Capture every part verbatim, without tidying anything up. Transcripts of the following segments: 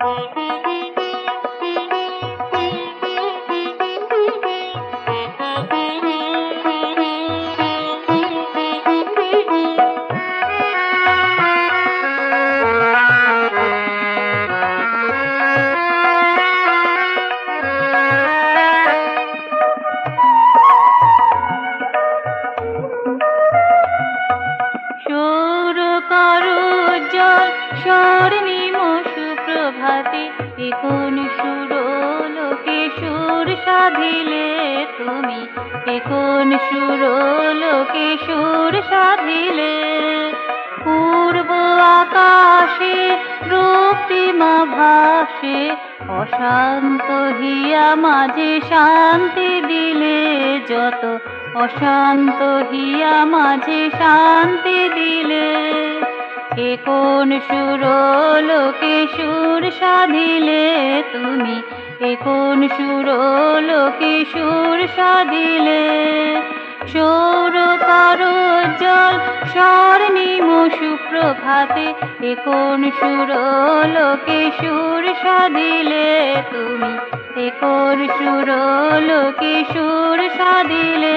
স্বর্ণিম সুপ্রভাতে এ কোন সুরলোকে সুর সাধিলে তুমি, এ কোন সুরলোকে সুর সাধিলে। পূর্ব আকাশে রক্তিমা ভাসে, অশান্ত হিয়া মাঝে শান্তি দিলে যত, অশান্ত হিয়া মাঝে শান্তি দিলে। এ কোন সুরলোকে সুর সাধিলে তুমি, এ কোন সুরলোকে সুর সাধিলে। সৌর করোজ্জ্বল স্বর্ণিম সুপ্রভাতে এ কোন সুরলোকে সুর সাধিলে তুমি, এ কোন সুরলোকে সুর সাধিলে।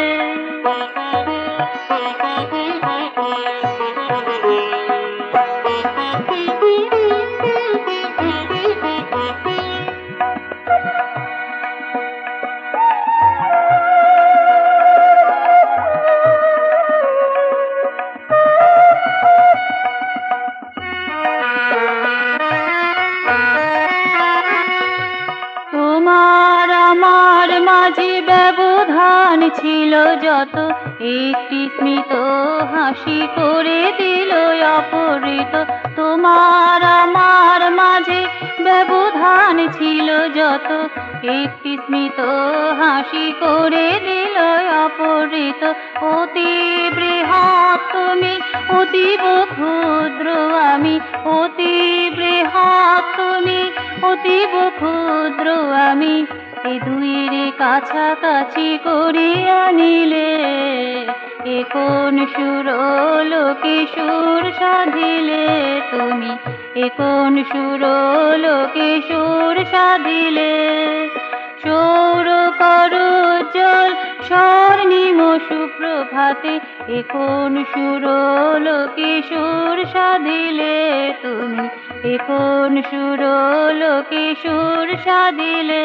তোমার আমার মাঝে ব্যবধান ছিল যত, একটি স্মিত হাসি করে দিল অপহৃত। তোমার আমার মাঝে ব্যবধান ছিল যত, একটি স্মিত হাসি করে দিল অপহৃত। অতি বৃহৎ তুমি, অতীব ক্ষুদ্র আমি, অতি বৃহৎ তুমি, অতীব ক্ষুদ্র আমি। এ দুইয়ের কাছাকাছি করিয়া নিলে এ কোন সুরলোকে সুর সাধিলে তুমি, এ কোন সুরলোকে সুর সাধিলে। সৌর করোজ্জ্বল স্বর্ণিম সুপ্রভাতে এ কোন সুরলোকে সুর সাধিলে তুমি, এ কোন সুরলোকে সুর সাধিলে।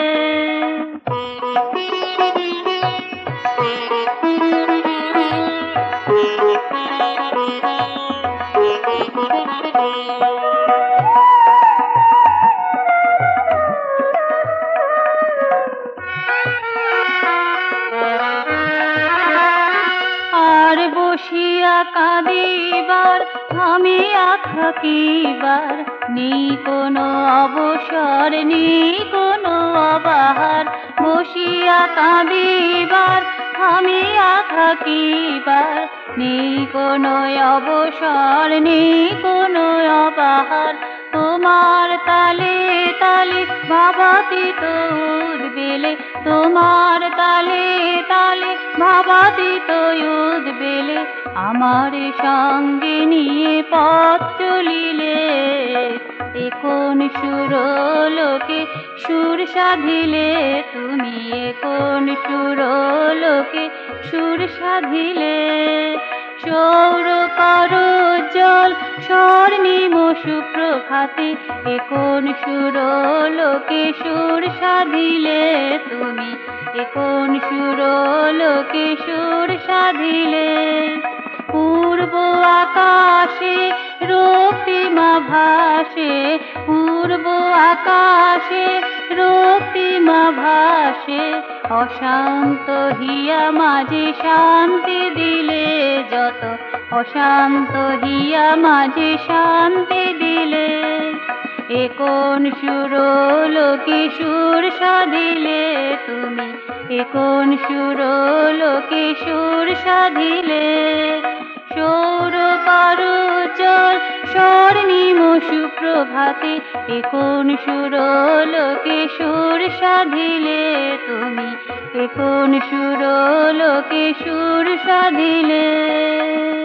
আর বসিয়া কাঁদিবার থামিয়া থাকিবার, নেই কোনো অবসর নেই কোনো অবাহার। বসিয়া কাঁদিবার থামিয়া থাকিবার, নেই কোনো অবসর নেই কোনো অবাহার। তোমার তালে তালে ভাবাতীত উদ্বেলে, তোমার তালে তালে ভাবাতীত উদ্বেলে। আমার সঙ্গে নিয়ে পথ চলিলে এ কোন সুরলোকে সুর সাধিলে তুমি, এ কোন সুরলোকে সুর সাধিলে। সৌর করোজ্জ্বল স্বর্ণিম সুপ্রভাতে এ কোন সুরলোকে সুর সাধিলে তুমি, এ কোন সুরলোকে সুর সাধিলে। পূর্ব আকাশে রক্তিমা ভাসে, পূর্ব আকাশে রক্তিমা ভাসে, অশান্ত হিয়া মাঝে শান্তি দিলে যত, অশান্ত হিয়া মাঝে শান্তি দিলে। এ কোন সুরলোকে সুর সাধিলে তুমি, এ কোন সুরলোকে সুর সাধিলে। সৌর করোজ্জ্বল স্বর্ণিম সুপ্রভাতে এ কোন সুরলোকে সুর সাধিলে তুমি, এ কোন সুরলোকে সুর সাধিলে।